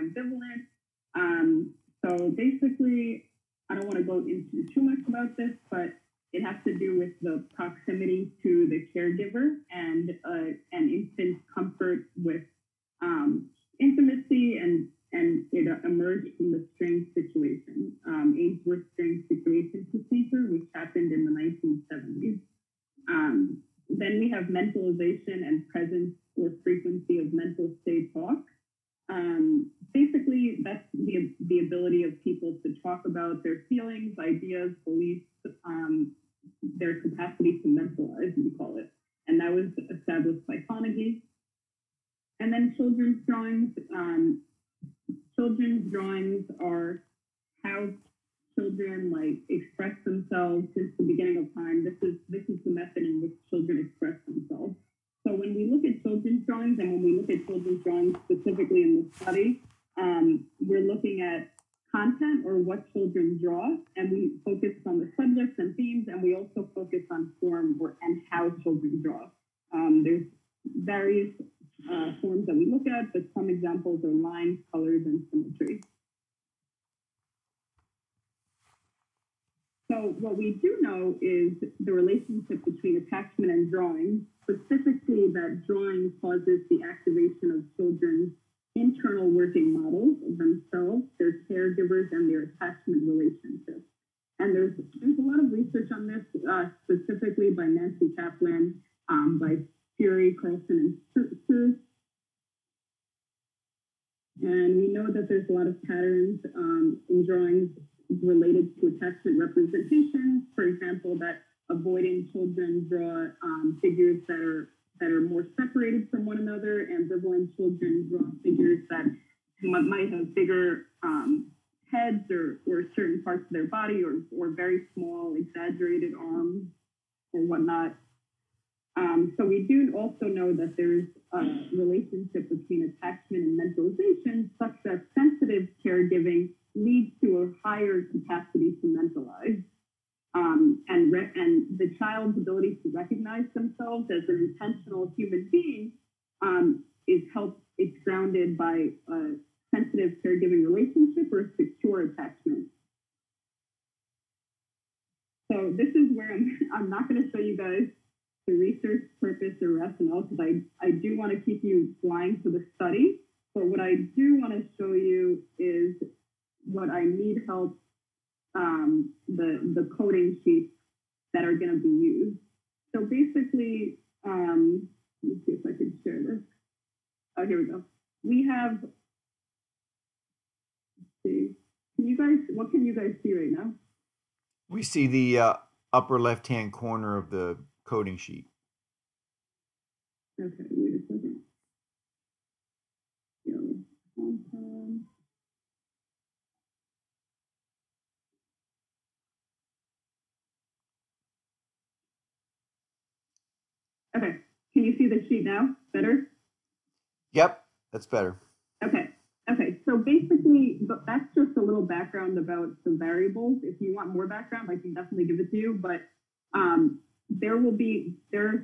ambivalent. So basically, I don't want to go into too much about this, but it has to do with the proximity to the caregiver and an infant's comfort with intimacy, and it emerged from the strange situation, Ainsworth strange situation procedure, which happened in the 1970s. Then we have mentalization and presence or frequency of mental state talk. Basically, that's the ability of people to talk about their feelings, ideas, beliefs, their capacity to mentalize, we call it. And that was established by Carnegie. And then children's drawings. Children's drawings are how children express themselves since the beginning of time. This is the method in which children express themselves. So when we look at children's drawings, and when we look at children's drawings specifically in this study, we're looking at content or what children draw, and we focus on the subjects and themes, and we also focus on form and how children draw. There's various forms that we look at, but some examples are lines, colors, and symmetry. So what we do know is the relationship between attachment and drawing, specifically that drawing causes the activation of children's internal working models of themselves, their caregivers, and their attachment relationships. And there's a lot of research on this, specifically by Nancy Kaplan, by Fury, Carlson, and Struth. And we know that there's a lot of patterns in drawings related to attachment representations. For example, that avoiding children draw figures that are more separated from one another. Ambivalent children draw figures that might have bigger heads or certain parts of their body, or very small, exaggerated arms or whatnot. So we do also know that there's a relationship between attachment and mentalization, such that sensitive caregiving leads to a higher capacity to mentalize. And the child's ability to recognize themselves as an intentional human being it's grounded by a sensitive caregiving relationship or secure attachment. So this is where I'm not going to show you guys the research purpose or rationale, because I do want to keep you blind to the study. But what I do want to show you is what I need help, the coding sheets that are going to be used. So basically, let me see if I can share this. Oh, here we go. We have, let's see, what can you guys see right now? We see the upper left-hand corner of the coding sheet. Okay, wait a second. Okay, can you see the sheet now? Better? Yep, that's better. Okay, so basically, that's just a little background about the variables. If you want more background, I can definitely give it to you, but there's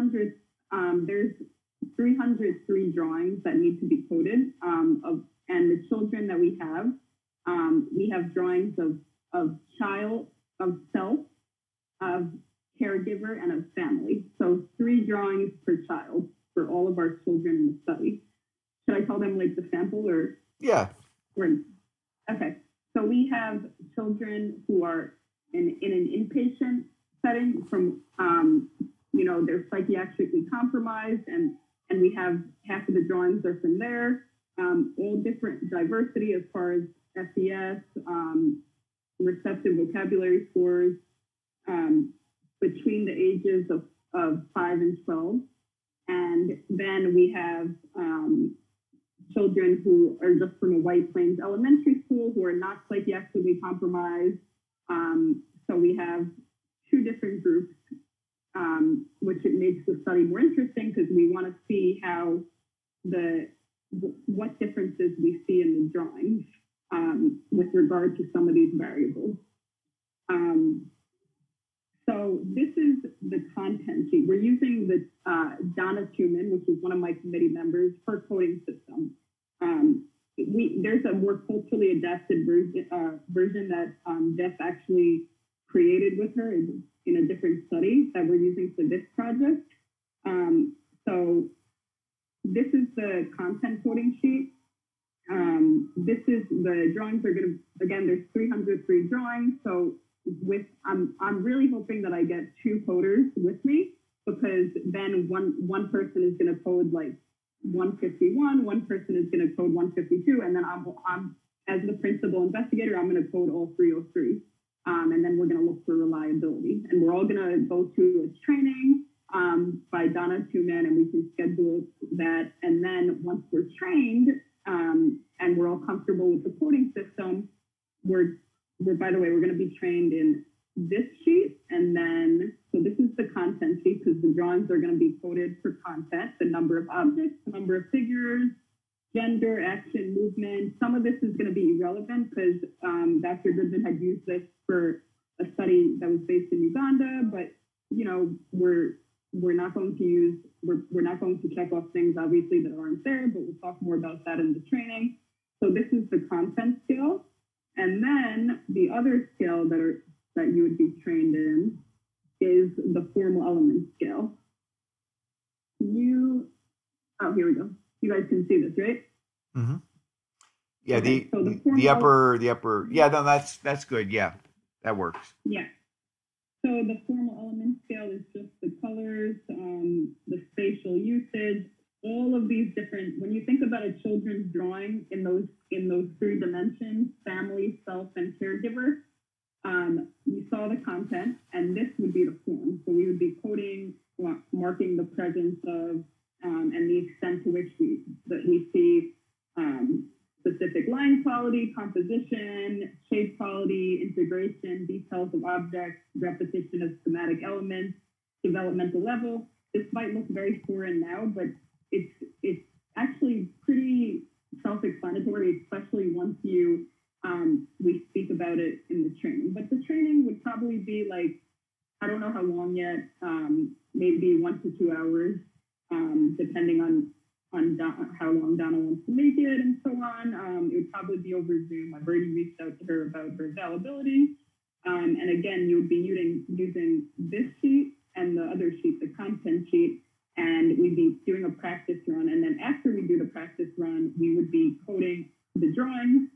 303 drawings that need to be coded, and the children that we have drawings of child, of self, of caregiver, and of family. So 3 drawings per child for all of our children in the study. Should I call them like the sample or? Yeah. Okay. So we have children who are in an inpatient setting from, they're psychiatrically compromised, and we have half of the drawings are from there, all different diversity as far as SES, receptive vocabulary scores, between the ages of 5 and 12. And then we have children who are just from a White Plains elementary school who are not psychiatrically compromised. So we have 2 different groups, which it makes the study more interesting because we want to see how what differences we see in the drawings with regard to some of these variables. So this is the content sheet. We're using the Donna Tuman, which is one of my committee members, her coding system. there's a more culturally adapted version that Jeff actually created with her in a different study that we're using for this project. So this is the content coding sheet. This is the drawings are going to, again, there's 303 drawings. So I'm really hoping that I get 2 coders with me, because then one person is going to code like 151, one person is going to code 152, and then I'm as the principal investigator, I'm going to code all 303. And then we're going to look for reliability, and we're all going to go to a training by Donna Tuman, and we can schedule that. And then once we're trained and we're all comfortable with the coding system, we're by the way, we're going to be trained in this sheet, and then so this is the content sheet, because the drawings are going to be coded for content, the number of objects, the number of figures, gender, action, movement. Some of this is going to be irrelevant because Dr. Goodman had used this for a study that was based in Uganda, but we're not going to use, we're not going to check off things obviously that aren't there, but we'll talk more about that in the training. So this is the content skill, and then the other skill that you would be trained in is the formal element skill. Oh, here we go. You guys can see this, right? Mm-hmm. Yeah, okay, the upper. Yeah, no, that's good. Yeah, that works. Yeah. So the formal element scale is just the colors, the spatial usage, all of these different. When you think about a children's drawing in those 3 dimensions, family, self, and caregiver, you saw the content, and this would be the form. So we would be coding, marking the presence of, and the extent to which we see specific line quality, composition, shape quality, integration, details of objects, repetition of schematic elements, developmental level. This might look very foreign now, but it's actually pretty self-explanatory, especially once we speak about it in the training. But the training would probably be like, I don't know how long yet, maybe 1 to 2 hours, depending on how long Donna wants to make it and so on. It would probably be over Zoom. I've already reached out to her about her availability. And again, you would be using this sheet and the other sheet, the content sheet, and we'd be doing a practice run. And then after we do the practice run, we would be coding the drawings.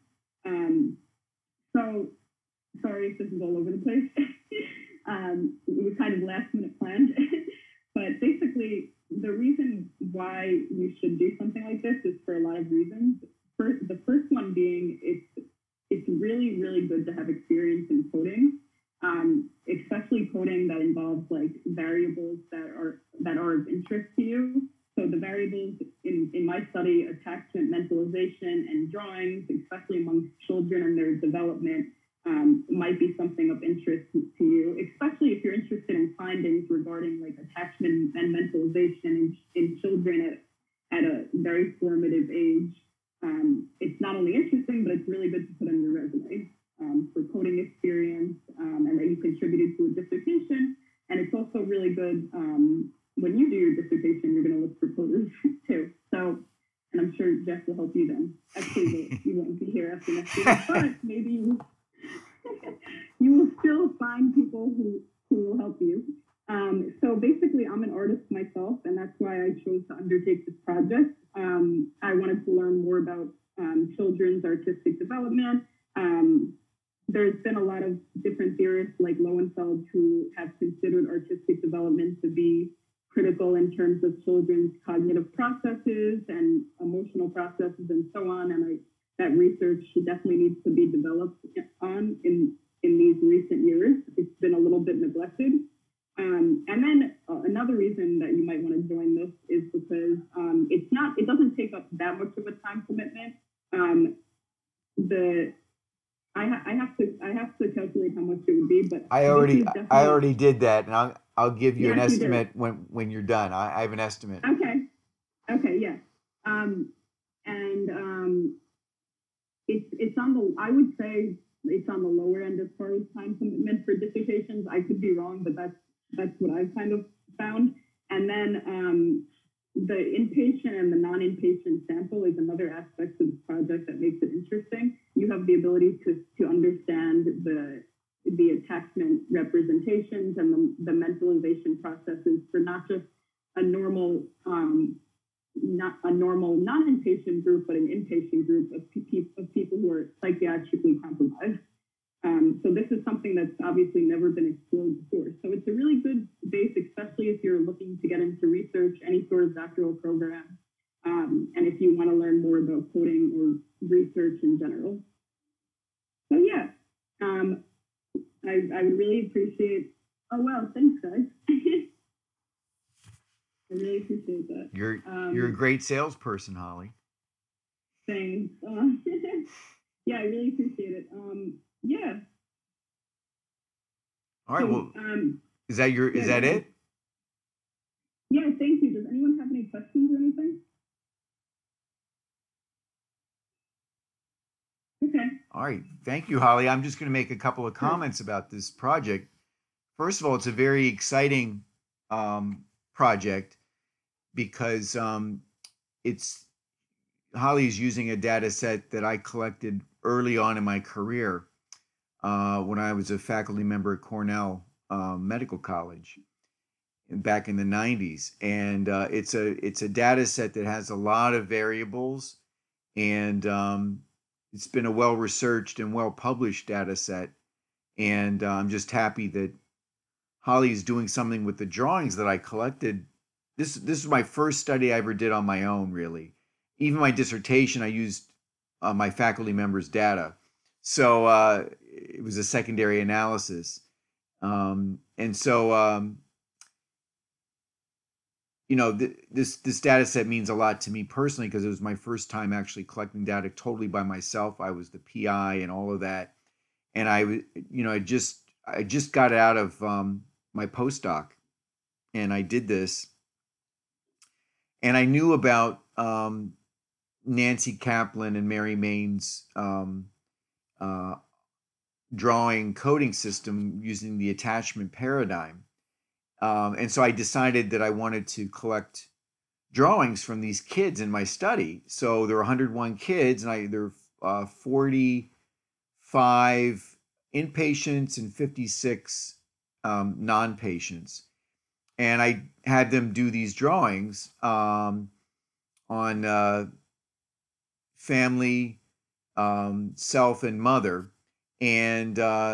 So sorry if this is all over the place. It was kind of last minute planned, but basically the reason why you should do something like this is for a lot of reasons. The first one being it's really, really good to have experience in coding, especially coding that involves like variables that are of interest to you. So the variables in my study, attachment, mentalization, and drawings, especially amongst children and their development, might be something of interest to you, especially if you're interested in findings regarding like attachment and mentalization in children at a very formative age. It's not only interesting, but it's really good to put on your resume for coding experience, and that you contributed to a dissertation. And it's also really good when you do your dissertation, you're going to look for coders too. So, and I'm sure Jeff will help you then. Actually, you won't be here after next year, but maybe you will still find people who will help you. So basically, I'm an artist myself, and that's why I chose to undertake this project. I wanted to learn more about children's artistic development. There's been a lot of different theorists like Lowenfeld who have considered artistic development to be critical in terms of children's cognitive processes and emotional processes and so on. And that research definitely needs to be developed on in these recent years. It's been a little bit neglected. And then another reason that you might want to join this is because it doesn't take up that much of a time commitment. I have to calculate how much it would be, but I already did that, and I'll give you an estimate when you're done. I have an estimate. Okay, yeah. It's on the, I would say it's on the lower end as far as time commitment for dissertations. I could be wrong, but that's what I've kind of found. And then the inpatient and the non-inpatient sample is another aspect of the project that makes it interesting. You have the ability to understand the attachment representations and the mentalization processes for not just a normal not a normal non-inpatient group, but an inpatient group of people who are psychiatrically compromised. So this is something that's obviously never been explored before. So it's a really good base, especially if you're looking to get into research, any sort of doctoral program, and if you want to learn more about coding or research in general. So yeah, I would really appreciate. Oh well, thanks guys. I really appreciate that. You're a great salesperson, Holly. Thanks. Yeah, I really appreciate it. Yeah. All right. Well, is that it? Yeah. Thank you. Does anyone have any questions or anything? Okay. All right. Thank you, Holly. I'm just going to make a couple of comments about this project. First of all, it's a very exciting project because Holly's using a data set that I collected early on in my career when I was a faculty member at Cornell Medical College back in the 90s. And it's a data set that has a lot of variables, and it's been a well-researched and well-published data set. And I'm just happy that Holly's doing something with the drawings that I collected. This is my first study I ever did on my own, really. Even my dissertation, I used my faculty members' data. So it was a secondary analysis. And so, this data set means a lot to me personally because it was my first time actually collecting data totally by myself. I was the PI and all of that. And I just got out of my postdoc, and I did this. And I knew about Nancy Kaplan and Mary Main's drawing coding system using the attachment paradigm. And so I decided that I wanted to collect drawings from these kids in my study. So there were 101 kids, and there were 45 inpatients and 56 non-patients. And I had them do these drawings on family, self, and mother. And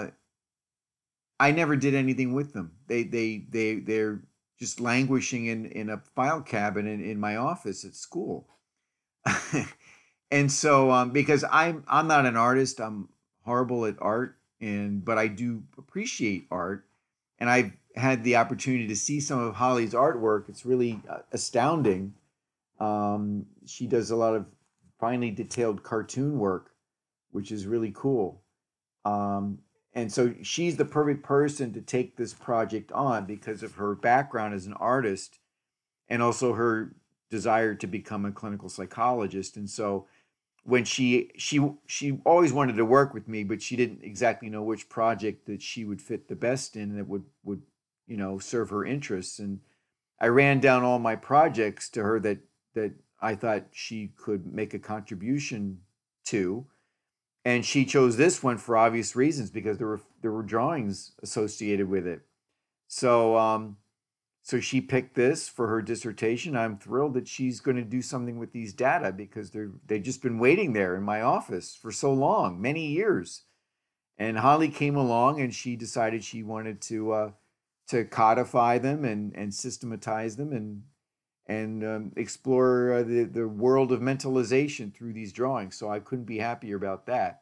I never did anything with them. They're just languishing in a file cabinet in my office at school. And so because I'm not an artist, I'm horrible at art, but I do appreciate art, and I've had the opportunity to see some of Holly's artwork. It's really astounding. She does a lot of finely detailed cartoon work, which is really cool. And so she's the perfect person to take this project on because of her background as an artist and also her desire to become a clinical psychologist. And so when she always wanted to work with me, but she didn't exactly know which project that she would fit the best in that would serve her interests. And I ran down all my projects to her that I thought she could make a contribution to. And she chose this one for obvious reasons because there were drawings associated with it. So so she picked this for her dissertation. I'm thrilled that she's going to do something with these data because they've just been waiting there in my office for so long, many years. And Holly came along and she decided she wanted to codify them and systematize them and explore the world of mentalization through these drawings. So I couldn't be happier about that.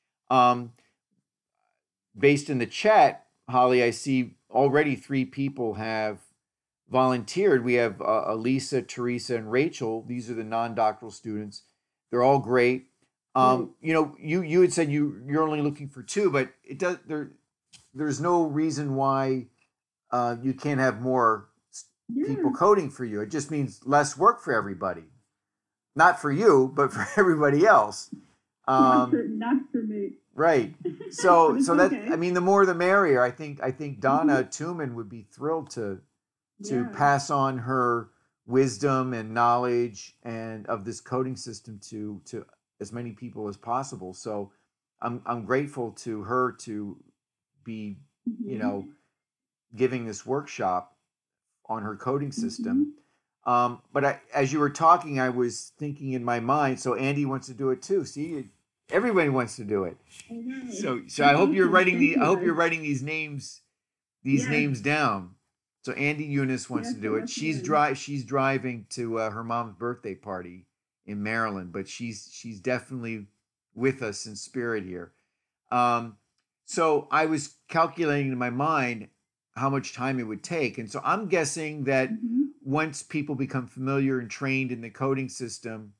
Based in the chat, Holly, I see already 3 people have volunteered. We have Elisa, Teresa, and Rachel. These are the non-doctoral students. They're all great. You had said you're only looking for 2, but there's no reason why you can't have more people coding for you. It just means less work for everybody. Not for you, but for everybody else. Not for me. Right. So that okay. I mean, the more the merrier. I think Donna Tuman would be thrilled to pass on her wisdom and knowledge and of this coding system to as many people as possible. So I'm grateful to her to be, you know, Mhm. giving this workshop on her coding system. Mhm. But as you were talking, I was thinking in my mind. So Andy wants to do it too. See, everybody wants to do it. Oh wow, So I that's hope you're awesome. writing Thank the. I you hope you're guys. writing these Yes, names down. So Andy Eunice wants yes, to I do it. definitely. She's driving to her mom's birthday party in Maryland, but she's definitely with us in spirit here. Um, so I was calculating in my mind how much time it would take, and so I'm guessing that Mhm. once people become familiar and trained in the coding system,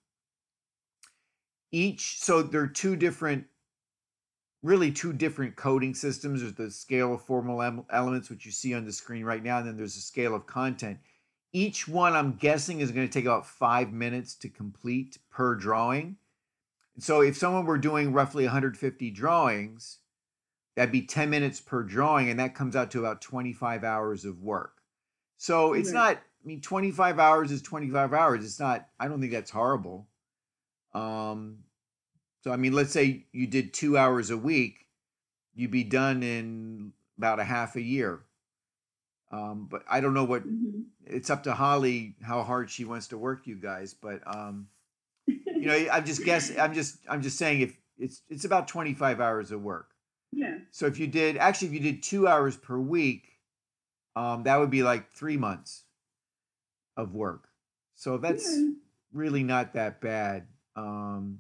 each so there are two different coding systems. There's the scale of formal elements, which you see on the screen right now, and then there's a scale of content. Each one, I'm guessing, is going to take about 5 minutes to complete per drawing. So if someone were doing roughly 150 drawings, that'd be 10 minutes per drawing, and that comes out to about 25 hours of work. So it's Right. not, I mean, 25 hours is 25 hours. It's not, I don't think that's horrible. Um, so, I mean, let's say you did 2 hours a week, you'd be done in about a half a year. But I don't know what Mhm. it's up to Holly how hard she wants to work you guys. But you know, I'm just guessing. I'm just saying if it's about 25 hours of work. Yeah. So if you did 2 hours per week, that would be like 3 months of work. So that's Yeah. really not that bad. Um,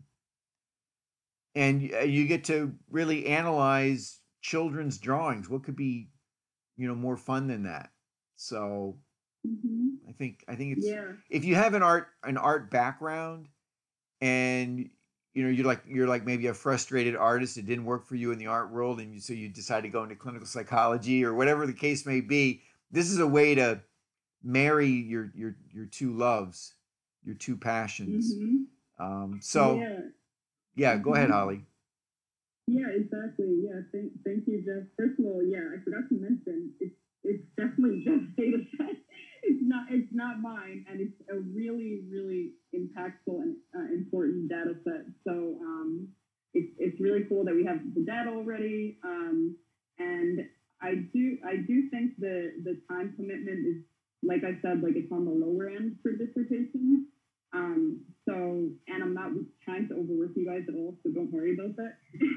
and you get to really analyze children's drawings. What could be, more fun than that? So Mhm. I think it's Yeah. if you have an art background and you're like maybe a frustrated artist, it didn't work for you in the art world, and so you decide to go into clinical psychology or whatever the case may be. This is a way to marry your two loves, your two passions. Mhm. So Yeah. yeah, go ahead, Mhm. Holly. Yeah, exactly. Yeah, thank you, Jeff. First of all, yeah, I forgot to mention it's definitely Jeff's data set. It's not mine, and it's a really really impactful and important data set. So it's really cool that we have the data already. And I do think the time commitment is, like I said, like it's on the lower end for dissertations. So, and I'm not trying to overwork you guys at all, so don't worry about that.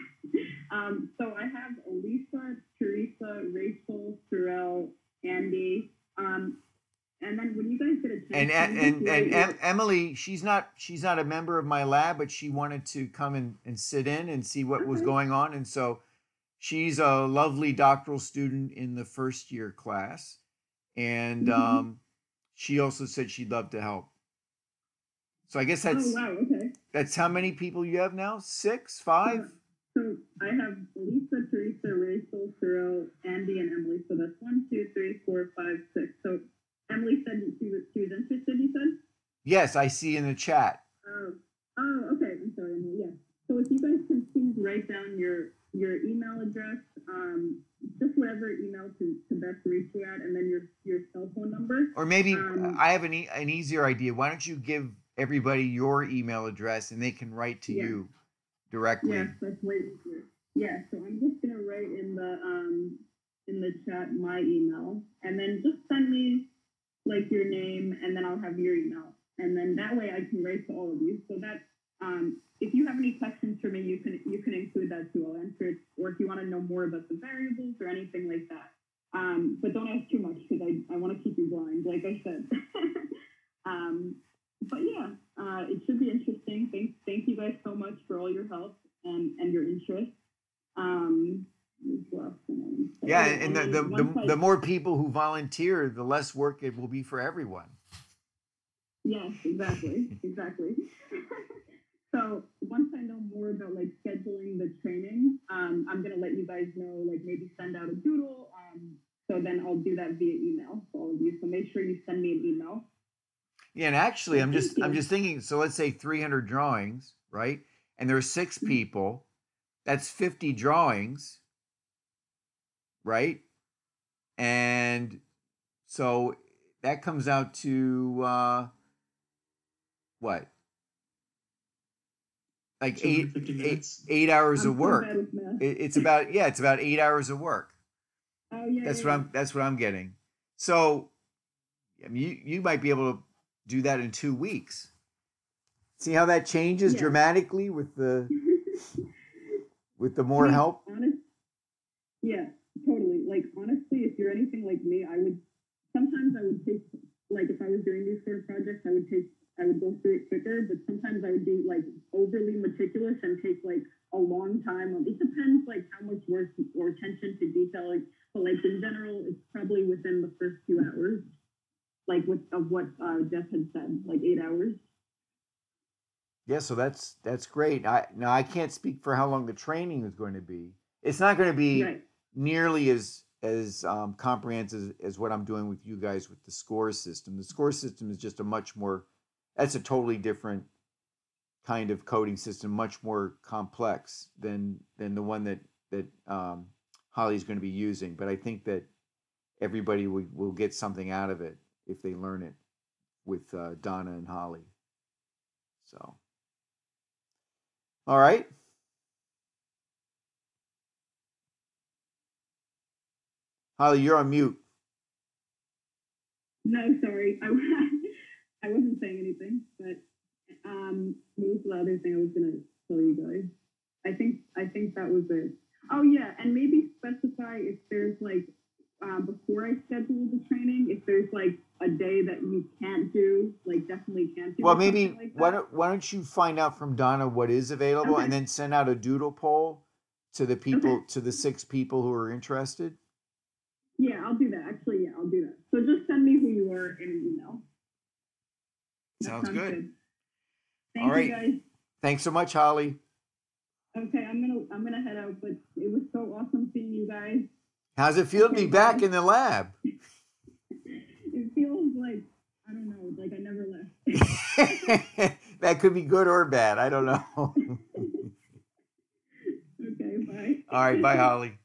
So I have Elisa, Teresa, Rachel, Sorrel, Andy. And then when you guys get a chance, And can you just write your Emily, she's not a member of my lab, but she wanted to come and sit in and see what was okay? going on, and so she's a lovely doctoral student in the first year class, and Mm-hmm. she also said she'd love to help. So I guess Oh that's wow, okay. that's how many people you have now? Six, So, five? so I have Elisa, Teresa, Rachel, Sorrel, Andy, and Emily. So that's one, two, three, four, five, six. So Emily said she was interested. You said. Yes, I see in the chat. Oh, okay. I'm sorry. Yeah. So if you guys can please write down your email address, just whatever email to best reach you at, and then your cell phone number. Or maybe Um, I have an easier idea. Why don't you give everybody your email address and they can write to yeah. you Yes, directly? that's way easier. Yeah. So I'm just gonna write in the chat my email, and then just send me like your name, and then I'll have your email, and then that way I can write to all of you. So that if you have any questions for me, you can include that too. I'll answer it, or if you want to know more about the variables or anything like that. But don't ask too much because I want to keep you blind, like I said. um, but yeah, it should be interesting. Thank you guys so much for all your help and your interest. Um, what else can I say? Yeah, Oh yeah, and and the, then the once the the more people who volunteer, the less work it will be for everyone. yes, exactly, exactly. So once I know more about like scheduling the training, I'm gonna let you guys know, like maybe send out a doodle. So then I'll do that via email for all of you. So make sure you send me an email. Yeah, and actually, So I'm thank just I'm you. just thinking. So let's say 300 drawings, right? And there are six people. That's 50 drawings, right? And so that comes out to what? Like 250 minutes. 8 hours I'm of so work. bad with math. It's about 8 hours of work. Oh yeah, That's yeah, what I'm getting. So, I mean, you might be able to do that in 2 weeks. See how that changes yeah. dramatically with the more Like, help. yeah, totally. Like honestly, if you're anything like me, sometimes I would take, like if I was doing these sort of projects, I would go through it quicker, but sometimes I would be like overly meticulous and take like a long time. It depends like how much work or attention to detail, like, but like in general, it's probably within the first few hours, like of what Jeff had said, like 8 hours. Yeah, so that's great. I can't speak for how long the training is going to be. It's not going to be Right. nearly as comprehensive as what I'm doing with you guys with the score system. The score system is just a much more, that's a totally different kind of coding system, much more complex than the one that Holly's going to be using. But I think that everybody will get something out of it if they learn it with Donna and Holly. So, all right. Holly, you're on mute. No, sorry, I wasn't saying anything, but what was the other thing I was gonna tell you guys? I think that was it. Oh yeah, and maybe specify if there's like before I schedule the training, if there's like a day that you can't do, like definitely can't do. Well, or maybe something like that. why don't you find out from Donna what is available, Okay. and then send out a doodle poll to the people Okay. to the 6 people who are interested. Yeah, I'll do that. Actually, yeah, I'll do that. So just send me who you are in an email. That Sounds good. Thank All right. you guys. Thanks so much, Holly. Okay, I'm gonna head out, but it was so awesome seeing you guys. How's it feel to be back in the lab? It feels like, I don't know, like I never left. That could be good or bad. I don't know. Okay, bye. All right, bye, Holly.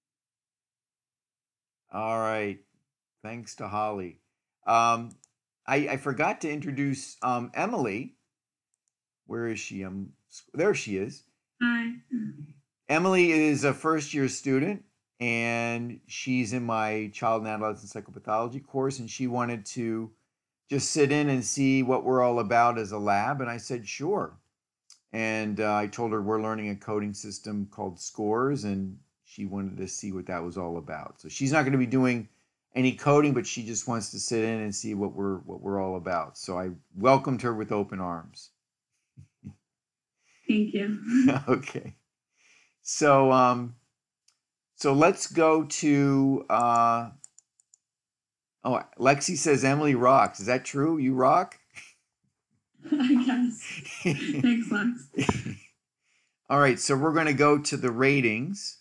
All right, thanks to Holly. I forgot to introduce Emily. Where is she? There she is. Hi. Emily is a first-year student, and she's in my child and adolescent psychopathology course, and she wanted to just sit in and see what we're all about as a lab, and I said sure. And I told her we're learning a coding system called Scores, and she wanted to see what that was all about. So she's not going to be doing any coding, but she just wants to sit in and see what we're all about. So I welcomed her with open arms. Thank you. Okay. So so let's go to Lexi says Emily rocks. Is that true? You rock? I guess. Thanks, Lex. All right, so we're going to go to the ratings,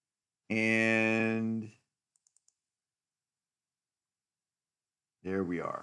and there we are.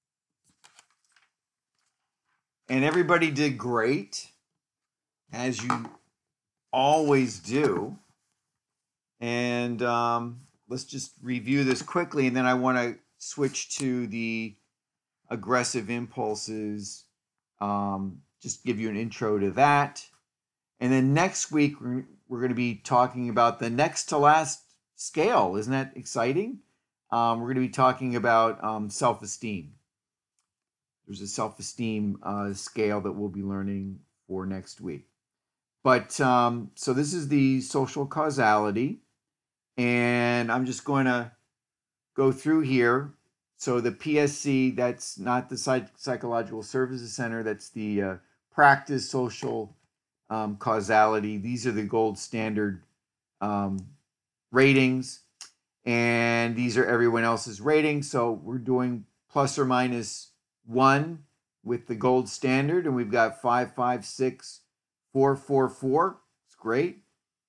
And everybody did great, as you always do. And let's just review this quickly, and then I want to switch to the aggressive impulses. Just give you an intro to that. And then next week, we're going to be talking about the next to last scale. Isn't that exciting? We're going to be talking about self-esteem. There's a self-esteem scale that we'll be learning for next week. But so this is the social causality. And I'm just going to go through here. So the PSC, that's not the Psychological Services Center. That's the practice social causality. These are the gold standard ratings. And these are everyone else's ratings. So we're doing plus or minus 1 with the gold standard. And we've got 5, 5, 6, 4, 4, 4. It's great.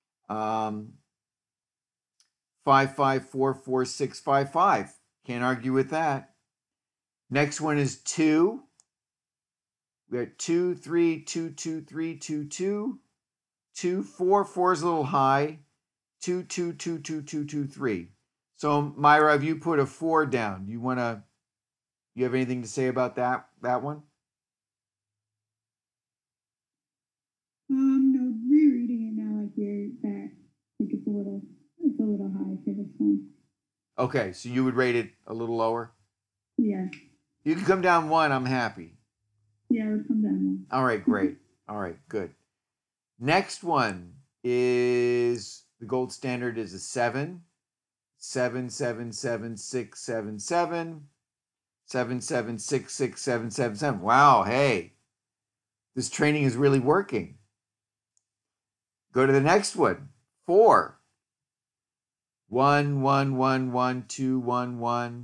5, 5, 4, 4, 6, 5, 5. Can't argue with that. Next one is 2. We got 2, 3, 2, 2, 3, 2, 2, 2, 4. 4 is a little high. 2, 2, 2, 2, 2, 2, 3. So Myra, if you put a 4 down, you want to You have anything to say about that one? No, rereading it now, I hear that like it's a little high for this one. Okay, so you would rate it a little lower. Yeah, You can come down one. I'm happy. yeah, it would come down one. All right, great. All right, good. Next one is the gold standard is a 7. 7 7 7 6 7 7 7 7 6 6 7 7 7. Wow, hey, this training is really working. Go to the next one. 4 1 1 1 1 2 1 1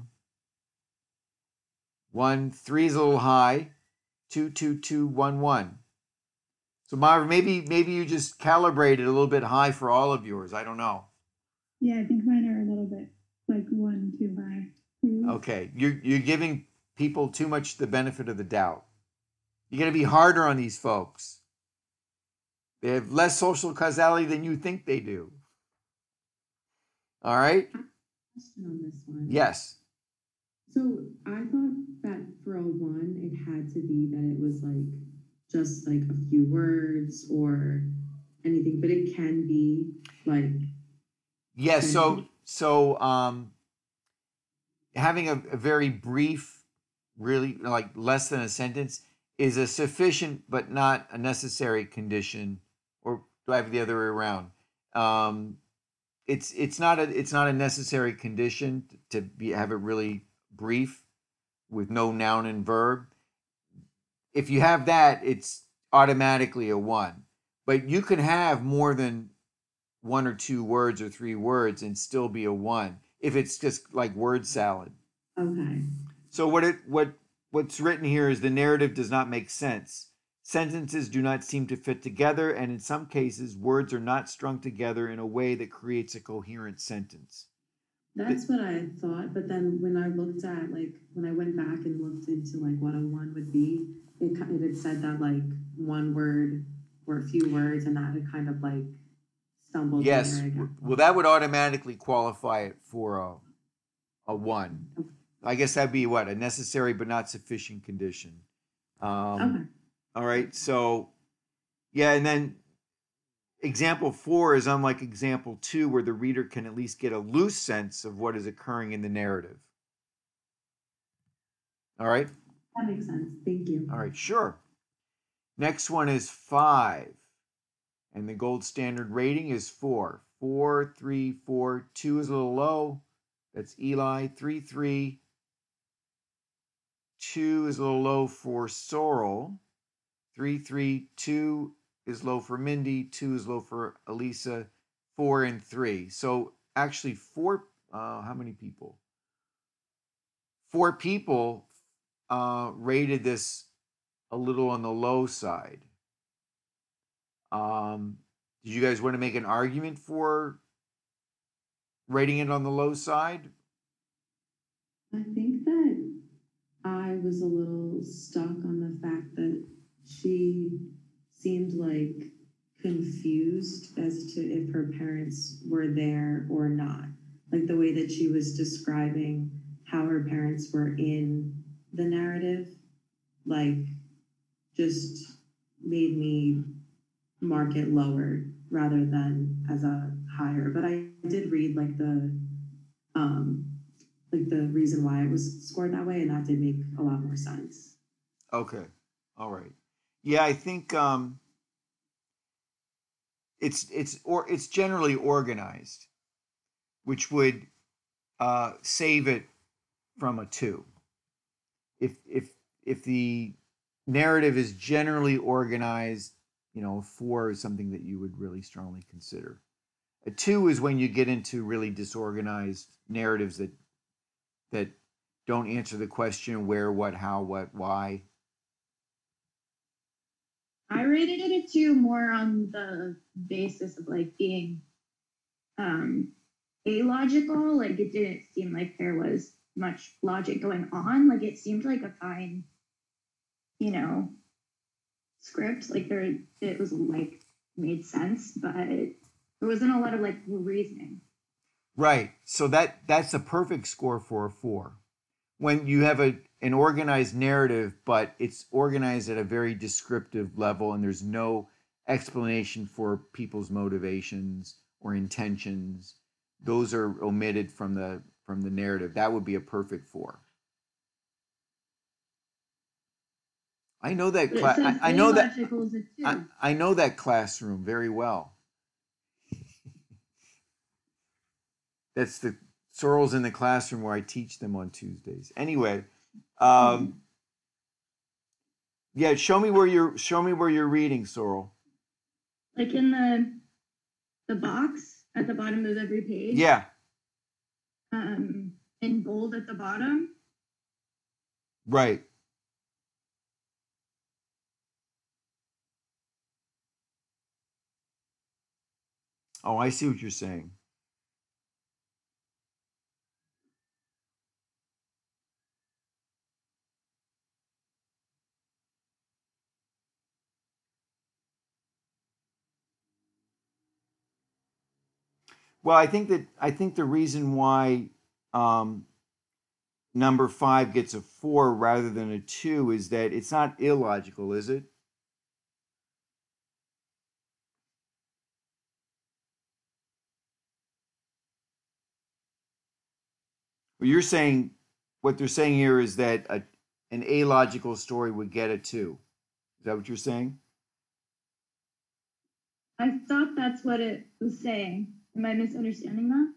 1 3 is a little high. 2 2 2 1 1. So Myra, maybe you just calibrated a little bit high for all of yours. I don't know. Yeah, I think mine are a little bit like one too high. Okay, you're giving people too much the benefit of the doubt. You're gonna be harder on these folks. They have less social causality than you think they do. All right? Question on this one. Yes. So I thought that for a one, it had to be that it was like just like a few words or anything, but it can be like Yes. So having a very brief, really like less than a sentence, is a sufficient but not a necessary condition. Or do I have it the other way around? It's not a necessary condition to have it really brief with no noun and verb. If you have that, it's automatically a 1. But you can have more than 1 or 2 words or 3 words and still be a 1 if it's just like word salad. okay. So what's written here is the narrative does not make sense. Sentences do not seem to fit together, and in some cases, words are not strung together in a way that creates a coherent sentence. That's what I thought, but then when I looked at like when I went back and looked into like what a one would be, it had said that like one word or a few words, and that had kind of like stumbled. Yes, in there, well, that would automatically qualify it for a 1. I guess that'd be what, a necessary but not sufficient condition. Okay. All right, so yeah, and then example 4 is unlike example 2, where the reader can at least get a loose sense of what is occurring in the narrative. All right? That makes sense. Thank you. All right, sure. Next one is 5. And the gold standard rating is 4. 4, 3, 4. 2 is a little low. That's Eli. 3, 3. 2 is a little low for Sorrel. 3, 3. 2 is low for Mindy. 2 is low for Elisa. 4 and 3. So actually 4, how many people? 4 people rated this a little on the low side. Did you guys want to make an argument for rating it on the low side? I think that I was a little stuck on the fact that she seemed like confused as to if her parents were there or not. Like the way that she was describing how her parents were in the narrative, like just made me mark it lower rather than as a higher. But I did read like the reason why it was scored that way, and that did make a lot more sense. Okay. All right. Yeah, I think it's generally organized, which would save it from a 2. If the narrative is generally organized, 4 is something that you would really strongly consider. A 2 is when you get into really disorganized narratives that don't answer the question where, what, how, what, why. I rated it a 2 more on the basis of like being illogical. Like it didn't seem like there was much logic going on. Like it seemed like a fine, script. Like it was like made sense, but there wasn't a lot of like reasoning. Right. So that's a perfect score for a 4. When you have an organized narrative, but it's organized at a very descriptive level, and there's no explanation for people's motivations or intentions. Those are omitted from the narrative. That would be a perfect 4. I know that But it says I know that illogical is a 2. I know that classroom very well. That's the Sorrel's in the classroom where I teach them on Tuesdays. Anyway, yeah, show me where you're reading, Sorrel. Like in the box at the bottom of every page. Yeah. In bold at the bottom. Right. Oh, I see what you're saying. Well, I think the reason why number 5 gets a 4 rather than a 2 is that it's not illogical, is it? Well, you're saying what they're saying here is that an illogical story would get a 2. Is that what you're saying? I thought that's what it was saying. Am I misunderstanding that?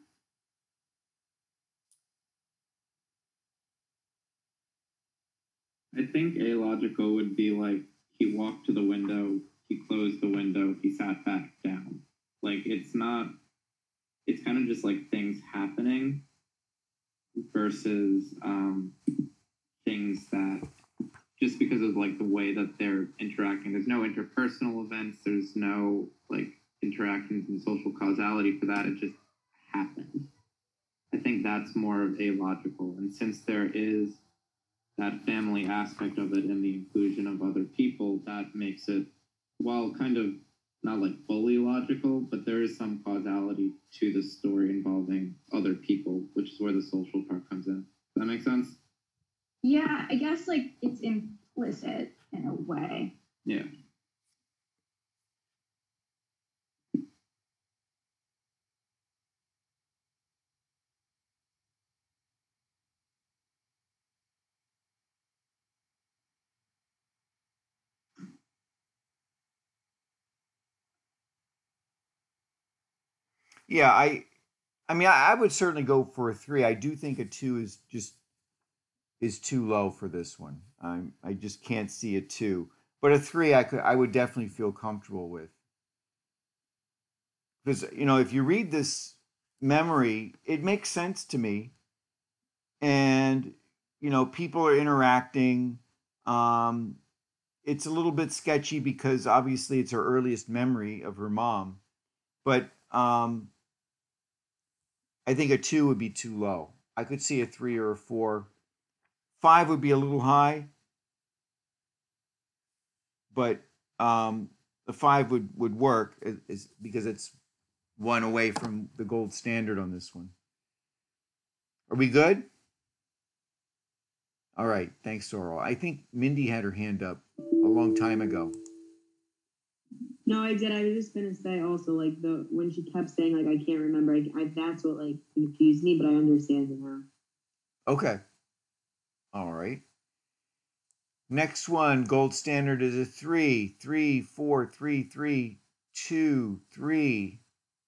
I think illogical would be like he walked to the window, he closed the window, he sat back down. Like it's kind of just like things happening versus things that just because of like the way that they're interacting. There's no interpersonal events, there's no like interactions and social causality for that. It just happens. I think that's more of illogical. And since there is that family aspect of it and the inclusion of other people, that makes it, while kind of not like fully logical, but there is some causality to the story involving other people, which is where the social part comes in. Does that make sense? Yeah, I guess like it's implicit in a way. Yeah. Yeah, I mean I would certainly go for a 3. I do think a 2 is too low for this one. I just can't see a 2. But a 3 I would definitely feel comfortable with. Because if you read this memory, it makes sense to me. And people are interacting. It's a little bit sketchy because obviously it's her earliest memory of her mom. But I think a 2 would be too low. I could see a 3 or a 4. 5 would be a little high, but the 5 would work is because it's one away from the gold standard on this one. Are we good? All right, thanks, Sorrel. I think Mindy had her hand up a long time ago. No, I did. I was just gonna say also, like when she kept saying like I can't remember, that's what like confused me, but I understand it now. Okay. All right. Next one, gold standard is a 3, 3, 4, 3, 3, 2, 3,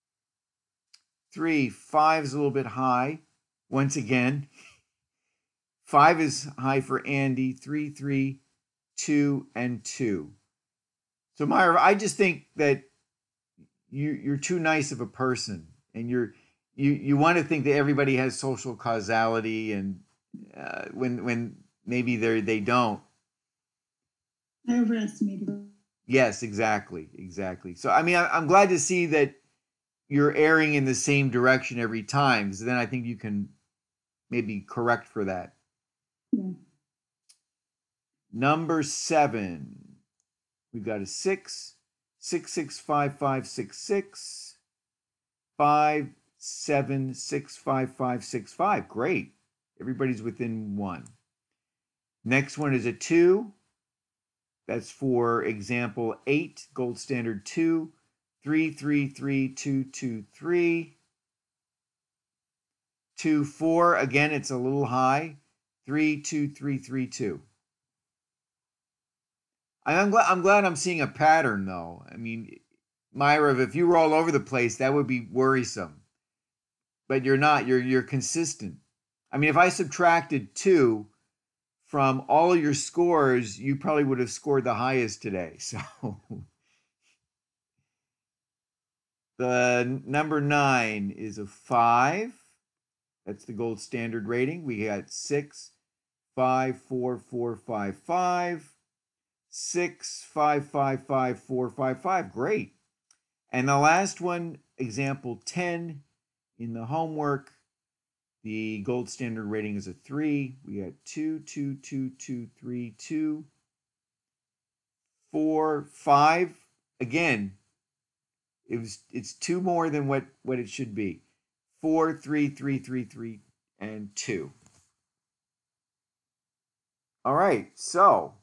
3. 5 is a little bit high. Once again, 5 is high for Andy. 3, 3, 2, and 2. So Myra, I just think that you're too nice of a person, and you want to think that everybody has social causality, and when maybe they don't. I overestimated it. Yes, exactly. So I mean, I'm glad to see that you're erring in the same direction every time, because then I think you can maybe correct for that. Yeah. Number 7. We've got a 6, 6, 6, 5, 5, 6, 6, 5, 7, 6, 5, 5, 6, 5. Great. Everybody's within 1. Next one is a 2. That's for example 8, gold standard 2, 3, 3, 3, 2, 2, 3. 2, 4. Again, it's a little high. 3, 2, 3, 3, 2. I'm glad I'm seeing a pattern though. I mean, Myra, if you were all over the place, that would be worrisome. But you're not. You're consistent. I mean, if I subtracted 2 from all your scores, you probably would have scored the highest today. So the number 9 is a 5. That's the gold standard rating. We got 6, 5, 4, 4, 5, 5, 6, 5, 5, 5, 4, 5, 5. Great. And the last one, example 10 in the homework, the gold standard rating is a 3. We got 2, 2, 2, 2, 3, 2, 4, 5. Again, it's 2 more than what it should be. 4, 3, 3, 3, 3, and 2. All right, so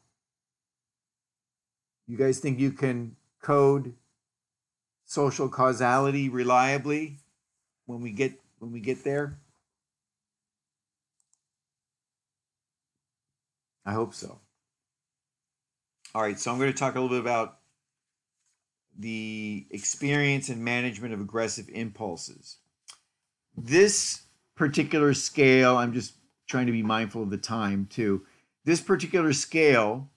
you guys think you can code social causality reliably when we get there? I hope so. All right, so I'm going to talk a little bit about the experience and management of aggressive impulses. This particular scale, I'm just trying to be mindful of the time too. This particular scale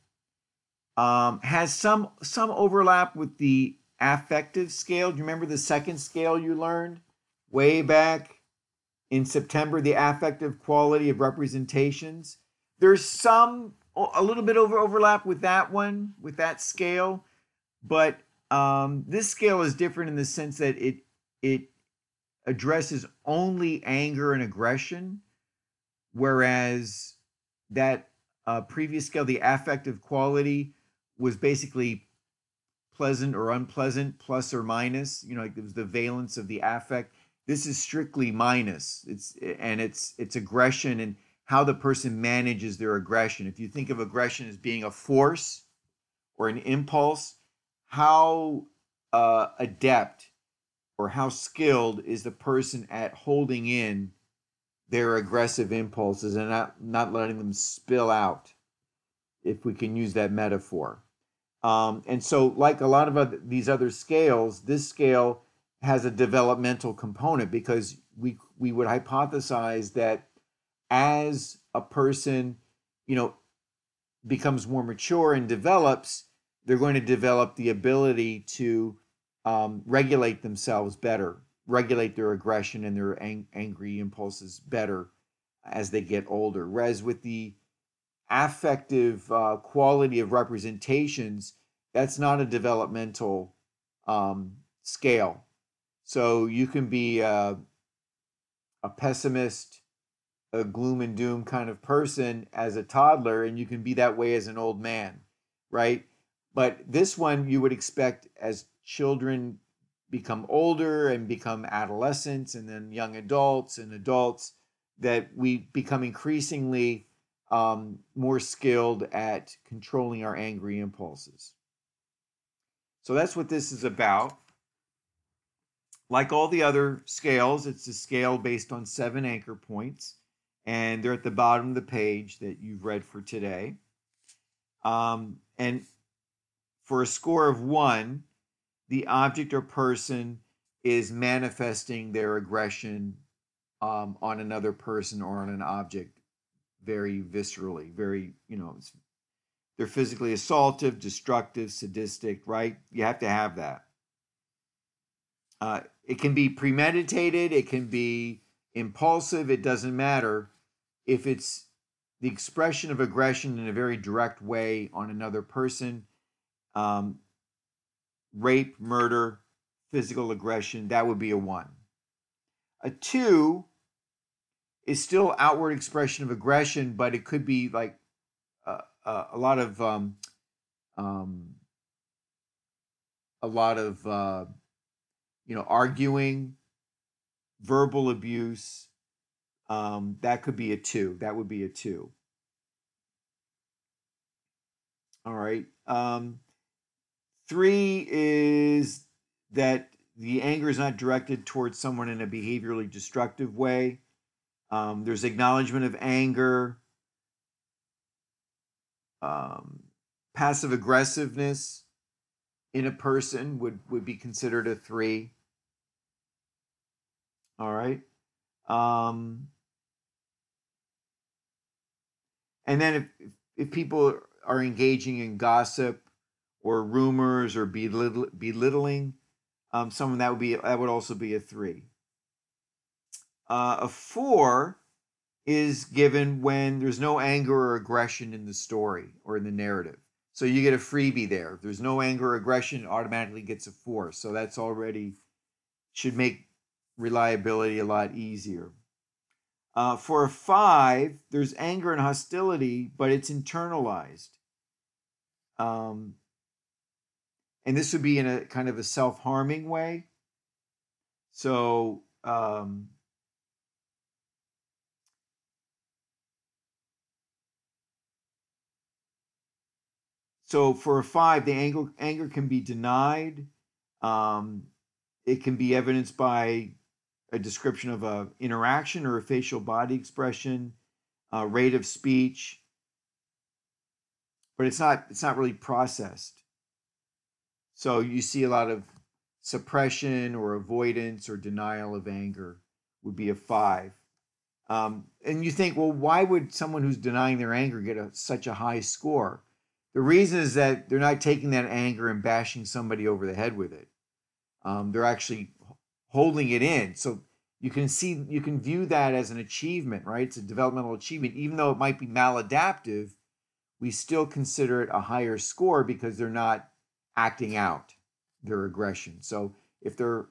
has some overlap with the affective scale. Do you remember the second scale you learned way back in September, the affective quality of representations? There's a little bit overlap with that one, with that scale, but this scale is different in the sense that it addresses only anger and aggression, whereas that previous scale, the affective quality, was basically pleasant or unpleasant, plus or minus. You know, like it was the valence of the affect. This is strictly minus. It's aggression and how the person manages their aggression. If you think of aggression as being a force or an impulse, how adept or how skilled is the person at holding in their aggressive impulses and not letting them spill out, if we can use that metaphor. And so, like a lot of these other scales, this scale has a developmental component because we would hypothesize that as a person, becomes more mature and develops, they're going to develop the ability to regulate themselves better, regulate their aggression and their angry impulses better as they get older. Whereas with the affective quality of representations, that's not a developmental scale. So you can be a pessimist, a gloom and doom kind of person as a toddler, and you can be that way as an old man, right? But this one you would expect as children become older and become adolescents and then young adults and adults, that we become increasingly more skilled at controlling our angry impulses. So that's what this is about. Like all the other scales, it's a scale based on 7 anchor points, and they're at the bottom of the page that you've read for today. And for a score of 1, the object or person is manifesting their aggression on another person or on an object very viscerally, very, they're physically assaultive, destructive, sadistic, right? You have to have that. It can be premeditated, it can be impulsive, it doesn't matter. If it's the expression of aggression in a very direct way on another person, rape, murder, physical aggression, that would be a 1. A 2 is still outward expression of aggression, but it could be like a lot of arguing, verbal abuse. That could be a 2. That would be a 2. All right. 3 is that the anger is not directed towards someone in a behaviorally destructive way. There's acknowledgement of anger. Passive aggressiveness in a person would be considered a 3. All right. And then if people are engaging in gossip or rumors or belittling someone, that would also be a 3. A 4 is given when there's no anger or aggression in the story or in the narrative. So you get a freebie there. If there's no anger or aggression, it automatically gets a 4. So that's already should make reliability a lot easier. For a 5, there's anger and hostility, but it's internalized. And this would be in a kind of a self-harming way. So so for a 5, the anger can be denied. It can be evidenced by a description of a interaction or a facial body expression, rate of speech, but it's not really processed. So you see a lot of suppression or avoidance or denial of anger would be a 5. And you think, well, why would someone who's denying their anger get such a high score? The reason is that they're not taking that anger and bashing somebody over the head with it. They're actually holding it in. So you can view that as an achievement, right? It's a developmental achievement. Even though it might be maladaptive, we still consider it a higher score because they're not acting out their aggression. So if they're,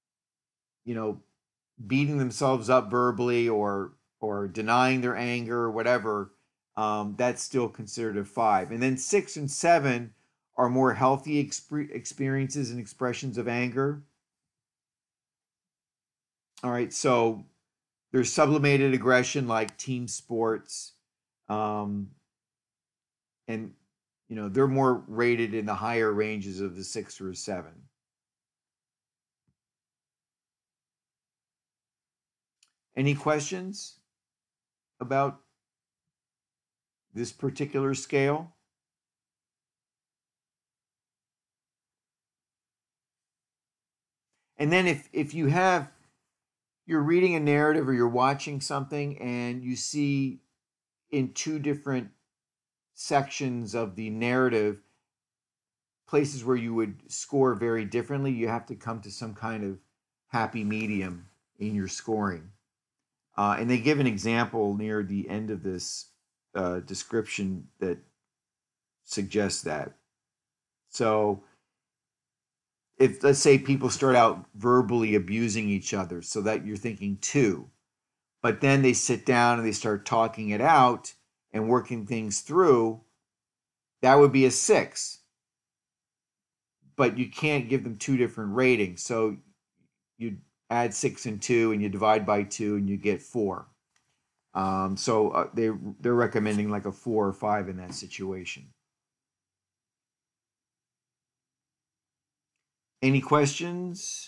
beating themselves up verbally or denying their anger or whatever, that's still considered a 5. And then 6 and 7 are more healthy experiences and expressions of anger. All right, so there's sublimated aggression like team sports, and they're more rated in the higher ranges of the 6 or 7. Any questions about this particular scale? And then if you're reading a narrative or you're watching something and you see in 2 different sections of the narrative places where you would score very differently, you have to come to some kind of happy medium in your scoring. And they give an example near the end of this description that suggests that. So if, let's say, people start out verbally abusing each other, so that you're thinking 2, but then they sit down and they start talking it out and working things through, that would be a 6. But you can't give them 2 different ratings. So you add 6 and 2 and you divide by 2 and you get 4. So they're recommending like a 4 or 5 in that situation. Any questions?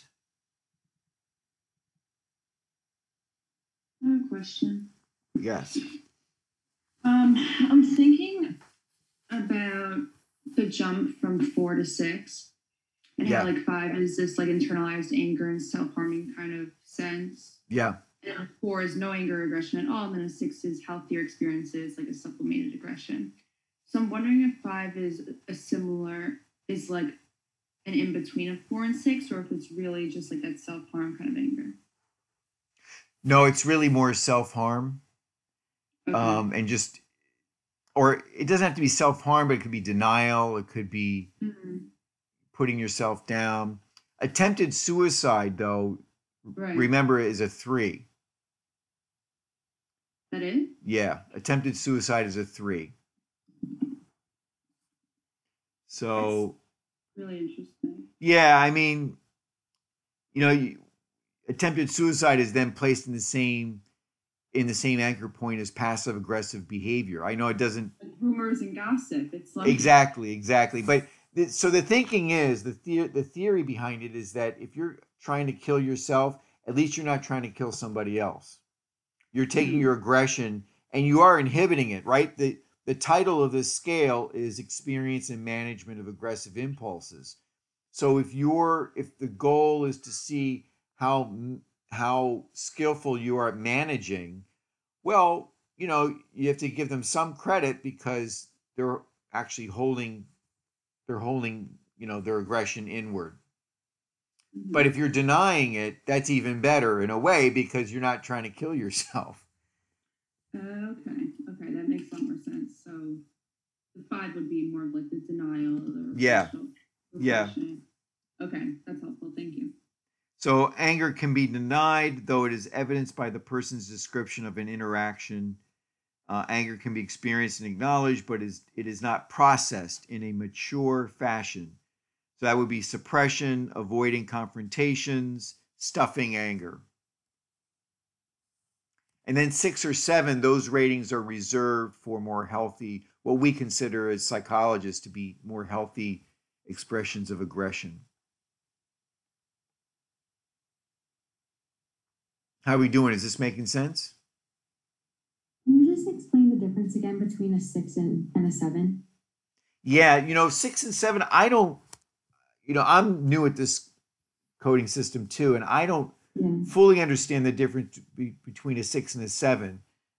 I have a question. Yes. I'm thinking about the jump from 4 to 6 and Yeah. how like 5 is this like internalized anger and self-harming kind of sense. Yeah. And 4 is no anger or aggression at all, and then a 6 is healthier experiences, like a sublimated aggression. So I'm wondering if 5 is like an in-between of 4 and 6, or if it's really just like that self-harm kind of anger. No, it's really more self-harm. Okay. And just, or it doesn't have to be self-harm, but it could be denial. It could be putting yourself down. Attempted suicide, though, Right. remember, is a 3. That it? Yeah, attempted suicide is a 3. So, Really interesting. yeah, I mean, attempted suicide is then placed in the same, in the same anchor point as passive aggressive behavior. I know it doesn't Like rumors and gossip. It's like exactly, but so the thinking is the theory behind it is that if you're trying to kill yourself, at least you're not trying to kill somebody else. You're taking your aggression and you are inhibiting it, right? The title of this scale is experience and management of aggressive impulses. So if the goal is to see how skillful you are at managing, well, you have to give them some credit because they're actually holding their aggression inward. But if you're denying it, that's even better in a way because you're not trying to kill yourself. okay, that makes a lot more sense. So the 5 would be more of like the denial, the Yeah. repression. Okay, that's helpful. Thank you. So anger can be denied, though it is evidenced by the person's description of an interaction. Anger can be experienced and acknowledged, but it is not processed in a mature fashion. So that would be suppression, avoiding confrontations, stuffing anger. And then 6 or 7, those ratings are reserved for more healthy, what we consider as psychologists to be more healthy expressions of aggression. How are we doing? Is this making sense? Can you just explain the difference again between a 6 and a 7? Yeah, 6 and 7, I don't, I'm new at this coding system too, and I don't fully understand the difference between a 6 and a 7.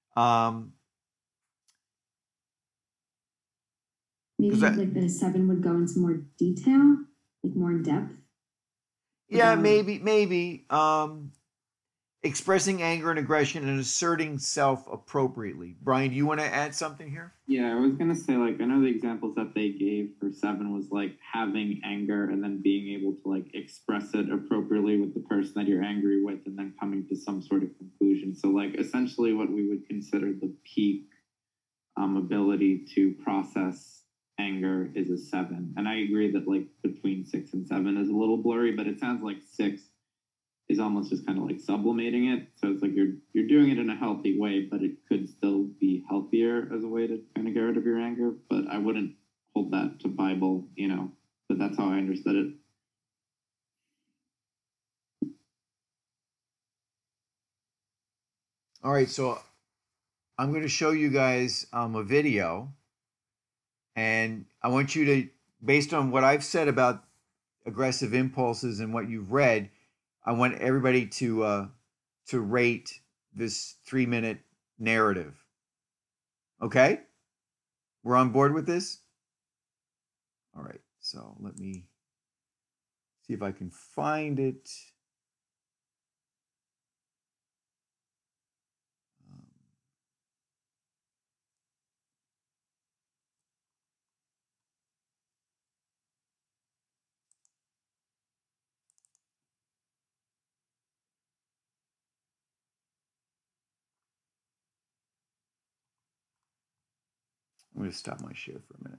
Maybe like the 7 would go into more detail, like more in depth. Yeah, maybe. Expressing anger and aggression and asserting self appropriately. Brian, do you want to add something here? Yeah, I was gonna say, like, I know the examples that they gave for 7 was like having anger and then being able to like express it appropriately with the person that you're angry with and then coming to some sort of conclusion. So like essentially what we would consider the peak ability to process anger is a 7. And I agree that like between 6 and 7 is a little blurry, but it sounds like 6 is almost just kind of like sublimating it. So it's like you're doing it in a healthy way, but it could still be healthier as a way to kind of get rid of your anger. But I wouldn't hold that to Bible, but that's how I understood it. All right, so I'm going to show you guys a video, and I want you to, based on what I've said about aggressive impulses and what you've read, I want everybody to rate this 3-minute narrative. Okay? We're on board with this? All right, so let me see if I can find it. I'm going to stop my share for a minute.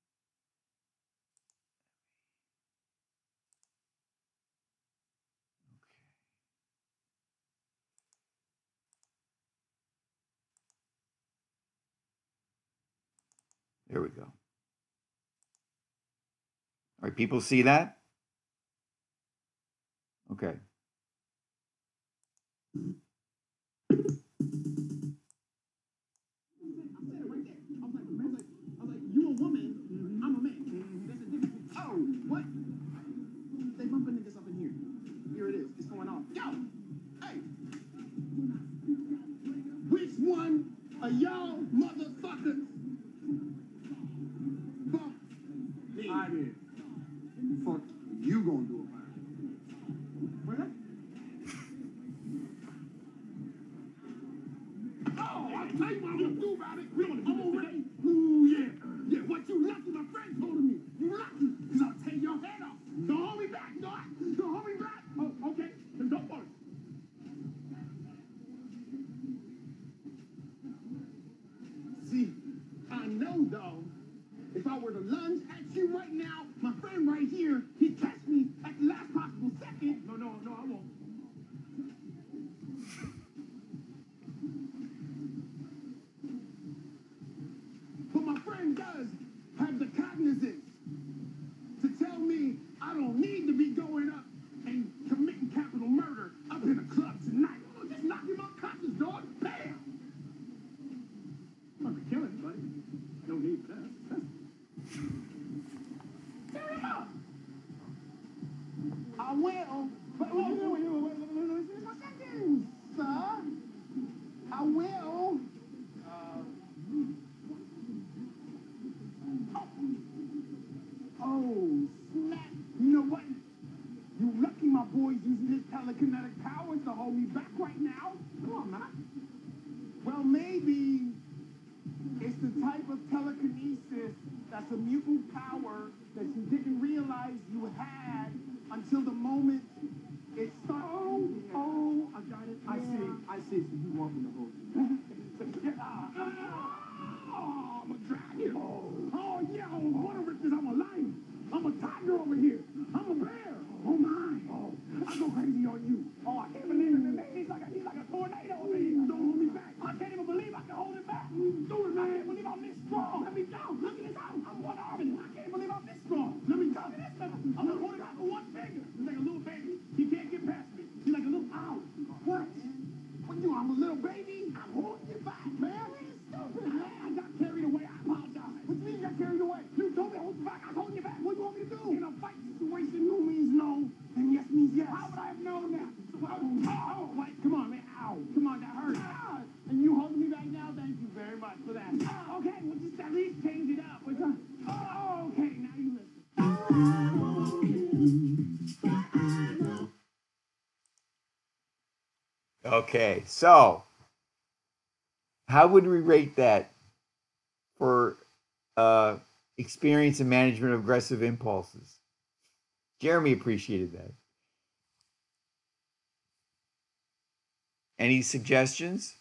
There we go. All right, people see that? Okay. You a woman, I'm a man. That's a difference. Oh, what? They bumping niggas up in here. Here it is. It's going on. Yo! Hey! Which one of y'all motherfuckers bump me? I did. Fuck you gonna do about it? What? Oh, I'll tell you what I'm gonna do about it. We're gonna do this today. Ooh, yeah. Yeah, what you lucky, my friend told me. You lucky, because I'll tear your head off. Don't hold me back, dog. Don't hold me back. Oh, okay. Then don't worry. See, I know, though, if I were to lunge at you right now, my friend right here, he'd catch me at the last possible second. No, I won't. It's a mutant power that you didn't realize you had until the moment it started. Oh, I got it. I see. So you want me to hold you. Oh, I'm a dragon. Oh, yeah, I want to rip this. I'm a lion. I'm a tiger over here. I'm a bear. Oh, my. Oh, I go crazy on you. Oh, I can't believe it, man. He's like a tornado over here. Don't hold me back. I can't even believe I can hold it back. Do it, man. I can't believe I'm this strong. Let me go. Look at this house. I'm one-armed. I can't believe I'm this strong. Let me go. I'm gonna hold it back with one finger. He's like a little baby. He can't get past me. He's like a little owl. What? What you? I'm a little baby. I'm holding you back, man. Stupid, man. I got carried away. I apologize. What you mean you got carried away? You told me to hold you back. I was holding you back. What do you want me to do? In a fight situation, no means no, and yes means yes. How would I have known that? Oh, wait, come on, man. Ow. Come on, that hurt. And you holding me back now? Thank you very much for that. Okay, well, just at least change it up. Okay, now you listen. Okay, so how would we rate that for experience and management of aggressive impulses? Jeremy appreciated that. Any suggestions?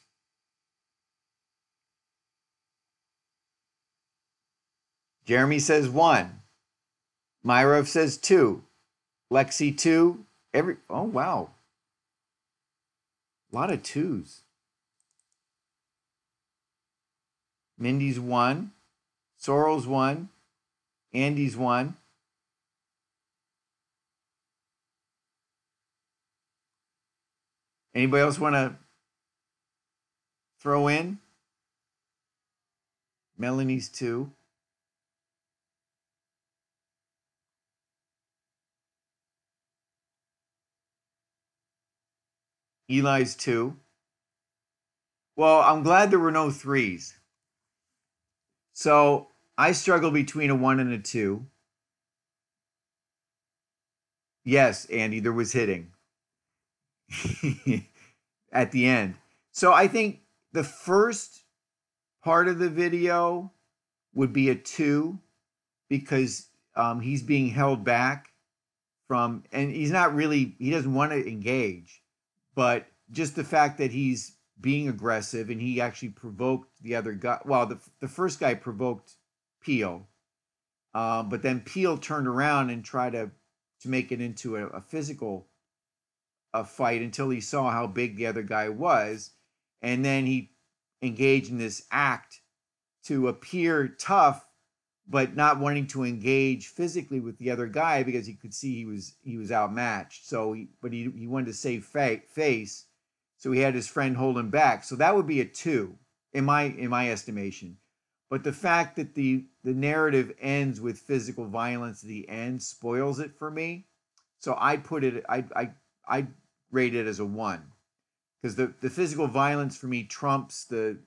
Jeremy says 1. Myrov says 2. Lexi 2. Oh wow. A lot of 2s. Mindy's 1. Sorrel's 1. Andy's 1. Anybody else want to throw in? Melanie's 2. Eli's 2. Well, I'm glad there were no 3s. So I struggle between a 1 and a 2. Yes, Andy, there was hitting at the end. So I think the first part of the video would be a 2 because he's being held back from, and he doesn't want to engage, but just the fact that he's being aggressive and he actually provoked the other guy. Well, the first guy provoked Peel, but then Peel turned around and tried to make it into a physical fight until he saw how big the other guy was, and then he engaged in this act to appear tough, but not wanting to engage physically with the other guy because he could see he was outmatched. So he wanted to save face, so he had his friend hold him back. So that would be a 2 in my estimation. But the fact that the narrative ends with physical violence at the end spoils it for me. So I'd rate it as a 1 because the physical violence for me trumps the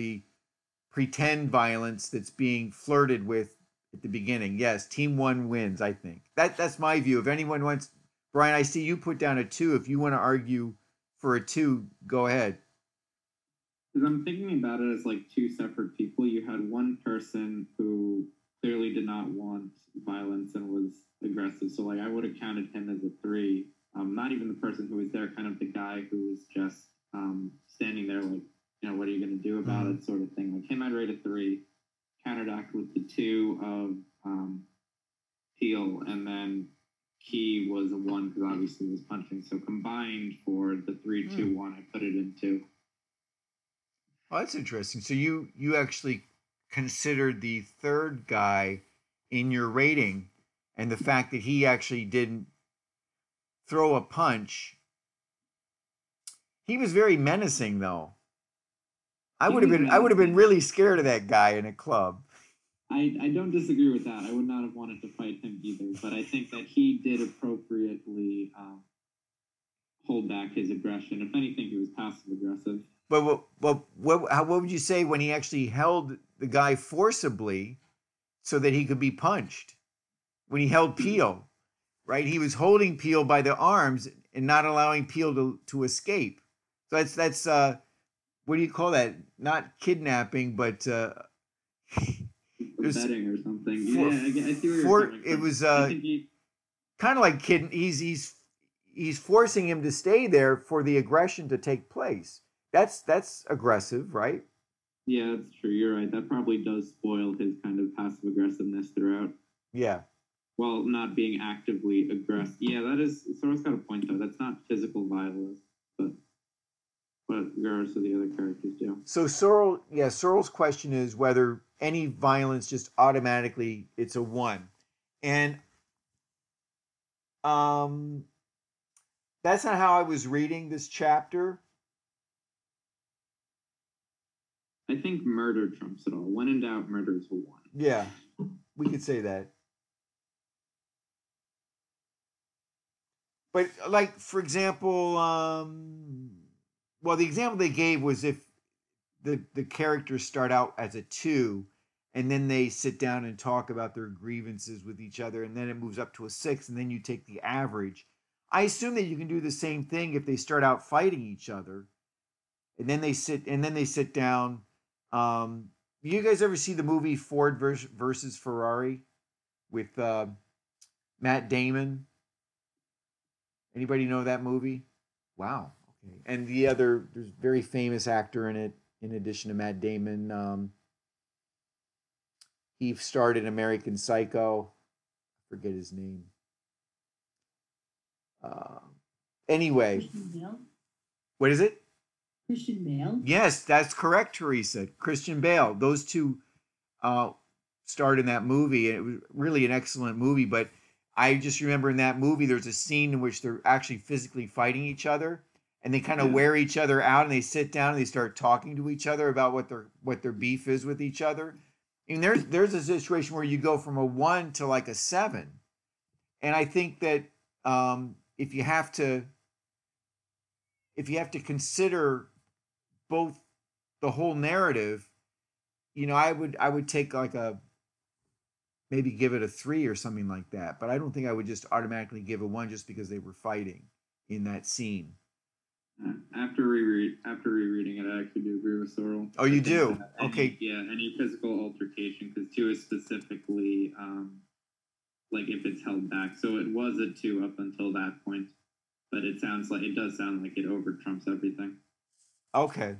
pretend violence that's being flirted with at the beginning. Yes, team 1 wins, I think. That's my view. If anyone wants, Brian, I see you put down a 2. If you want to argue for a 2, go ahead. Because I'm thinking about it as like 2 separate people. You had one person who clearly did not want violence and was aggressive. So like I would have counted him as a 3. Not even the person who was there, kind of the guy who was just standing there like, what are you going to do about it sort of thing. Like him, I'd rate a 3. Counteract with the 2 of Peel, and then Key was a 1 because obviously he was punching. So combined for the 3, 2, 1, I put it in 2. Oh, that's interesting. So you actually considered the third guy in your rating, and the fact that he actually didn't throw a punch. He was very menacing, though. I would have been really scared of that guy in a club. I don't disagree with that. I would not have wanted to fight him either, but I think that he did appropriately hold back his aggression. If anything, he was passive aggressive. But what would you say when he actually held the guy forcibly so that he could be punched? When he held Peel, right? He was holding Peel by the arms and not allowing Peel to escape. So that's what do you call that? Not kidnapping, but was betting or something. for- Yeah, I see where you're coming it from. was I think he, kind of like he's forcing him to stay there for the aggression to take place. That's aggressive, right? yeah, that's true. You're right. That probably does spoil his kind of passive aggressiveness throughout, Yeah. while not being actively aggressive. Yeah, that is. Sorrel's got a point though. That's not physical violence, but regardless of the other characters do. So Searle's question is whether any violence just automatically it's a 1. And that's not how I was reading this chapter. I think murder trumps it all. When in doubt, murder is a 1. Yeah. We could say that. But like for example, well the example they gave was if the characters start out as a 2 and then they sit down and talk about their grievances with each other and then it moves up to a 6 and then you take the average. I assume that you can do the same thing if they start out fighting each other and then they sit down. You guys ever see the movie Ford versus Ferrari with Matt Damon? Anybody know that movie? Wow. Okay. And there's a very famous actor in it. In addition to Matt Damon, he starred in American Psycho. I forget his name. Anyway, Christian Bale. what is it? Christian Bale. Yes, that's correct, Teresa. Christian Bale. Those two starred in that movie, and it was really an excellent movie. But I just remember in that movie, there's a scene in which they're actually physically fighting each other, and they kind of wear each other out, and they sit down and they start talking to each other about what their beef is with each other. And there's a situation where you go from a 1 to like a 7, and I think that if you have to consider both the whole narrative, I would take like maybe give it a 3 or something like that. But I don't think I would just automatically give a 1 just because they were fighting in that scene. After rereading it, I actually do agree with Sorrel. Oh, you do? Okay. Any physical altercation, because 2 is specifically like if it's held back. So it was a 2 up until that point, but it does sound like it over trumps everything. Okay.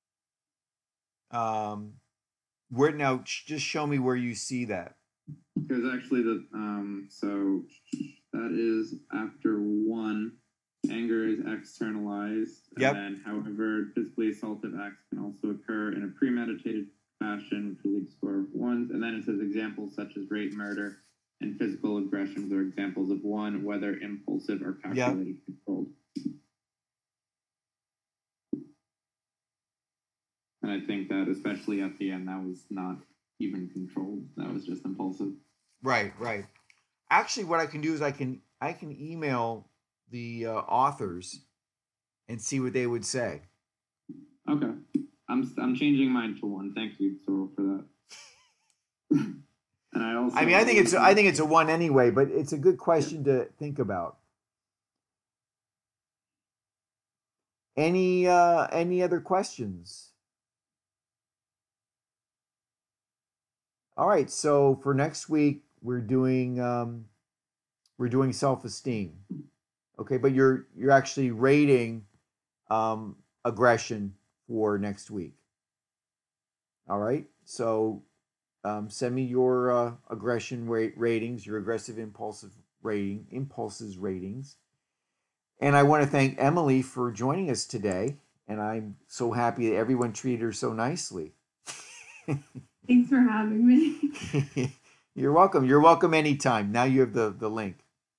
Where now? Just show me where you see that. Because actually, so that is after 1. Anger is externalized. Yep. And then, however, physically assaultive acts can also occur in a premeditated fashion, which will lead to score of 1s. And then it says examples such as rape, murder, and physical aggressions are examples of 1, whether impulsive or calculated, controlled. And I think that, especially at the end, that was not even controlled. That was just impulsive. Right. Actually, what I can do is I can email the authors and see what they would say. Okay, I'm changing mine to 1. Thank you, Sorrel, for that. And I think it's a 1 anyway, but it's a good question to think about. Any other questions? All right, so for next week we're doing self-esteem. Okay, but you're actually rating aggression for next week. All right, so send me your aggression ratings, your aggressive impulses ratings. And I want to thank Emily for joining us today. And I'm so happy that everyone treated her so nicely. Thanks for having me. You're welcome. You're welcome anytime. Now you have the link.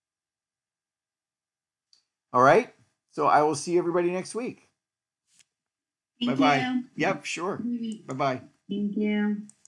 All right. So I will see everybody next week. Thank Bye-bye. you. Yep, sure. Bye-bye. Thank you.